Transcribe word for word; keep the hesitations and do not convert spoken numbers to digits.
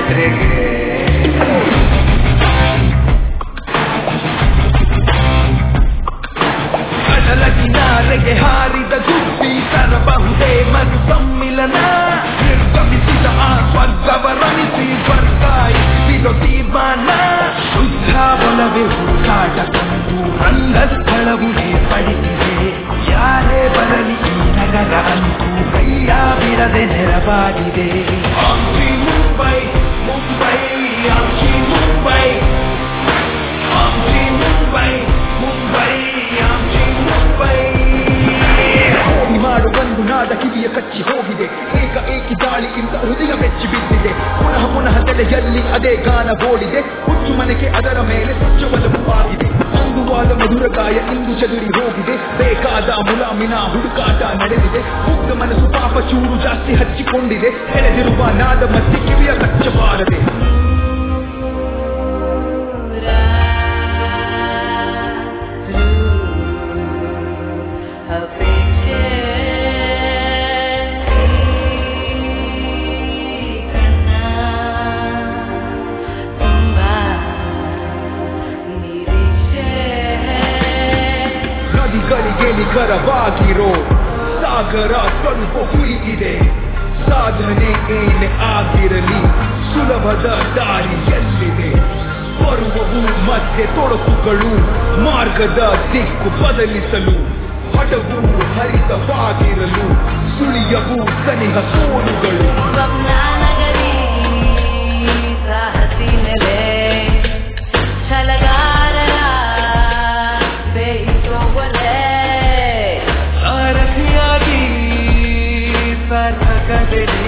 ಜಾತ್ರೆಗೆ ಕಡಲ ಕಿನಾರೆಗೆ ಹಾರಿದ ಗುಬ್ಬಿ ತರಬಹುದೇ ಮರು ಸಮ್ಮಿಲನ ನಿರ್ಗಮಿಸಿದ ಆ ಸ್ವರ್ಗವ ರಮಿಸಿ ವರ್ಗಾಯಿಸಿದ ತೀರ್ಮಾನ ಶುದ್ಧ ಬಲವೇ ಹುಡುಕಾಟ ಕಂಡು ರಂಗಸ್ಥಳವು ಏರ್ಪಡಿಸಿದೆ ಯಾರೇ ಬರಲಿ ಈ ನಗರ ಅಂತೂ ಕೈಯ ಬಿಡದೆ ನೆರವಾಗಿದೆ ಆಮ್ಚಿ ಮುಂಬೈ ಮುಂಬೈ ಆಮ್ಚಿ ಮುಂಬೈ ಆಮ್ಚಿ ಮುಂಬೈ ಮುಂಬೈ ಆಮ್ಚಿ ಮುಂಬೈ ಮಾಡು ಒಂದು ನಾದ ಕಿವಿಯ ಕಚ್ಚಿ ಹೋಗಿದೆ ಏಕ ಏಕಿ ದಾಳಿಗಿಂತ ಹೃದಯ ಬೆಚ್ಚಿ ಬಿದ್ದಿದೆ ಪುನಃ ಪುನಃ ತಲೆಯಲ್ಲಿ ಅದೇ ಗಾನ ಓಡಿದೆ ಹುಚ್ಚು ಮನೆಗೆ ಅದರ ಮೇಲೆ ಸ್ವಚ್ಛವಲವು ಆಗಿದೆ ಅಂದುವಾದ ಮಧುರ ಗಾಯ ಇಂದು ಚದುರಿ ಹೋಗಿದೆ ಬೇಕಾದ ಮುಲಾಮಿನ ಹುಡುಕಾಟ ನಡೆದಿದೆ ಮುಗ್ಧ ಮನಸ್ಸು ಪಾಪ ಚೂರು ಜಾಸ್ತಿ ಹಚ್ಚಿಕೊಂಡಿದೆ ಎಳೆದಿರುವ ನಾದ ಮತ್ತೆ ಕಿವಿಯ ಕಚ್ಚಬಾರದೆ ನದಿಗಳಿಗೆ ನಿಖರವಾಗಿರೋ ಸಾಗರ ಸ್ವಲ್ಪ ಹುಯಿಗಿದೆ ಸಾಧನೆ ಏನೇ ಆಗಿರಲಿ ಸುಲಭದ ದಾರಿ ಎಲ್ಲಿದೆ ಬರುವವು ಮತ್ತೆ ತೊಡಕುಗಳು ಮಾರ್ಗದ ದಿಕ್ಕು ಬದಲಿಸಲು ಹಠವು ಹರಿತವಾಗಿರಲು ಸುಳಿಯವು ಸನಿಹ ಸೋಲುಗಳು ಸಾಹಸಿ ನೆಲೆ ಛಲಗಾರರ ಬೇಯಿಸೋವಲೆ ಸಾರಥಿಯಾಗಿ ಸಾರ್ಥಕತೆ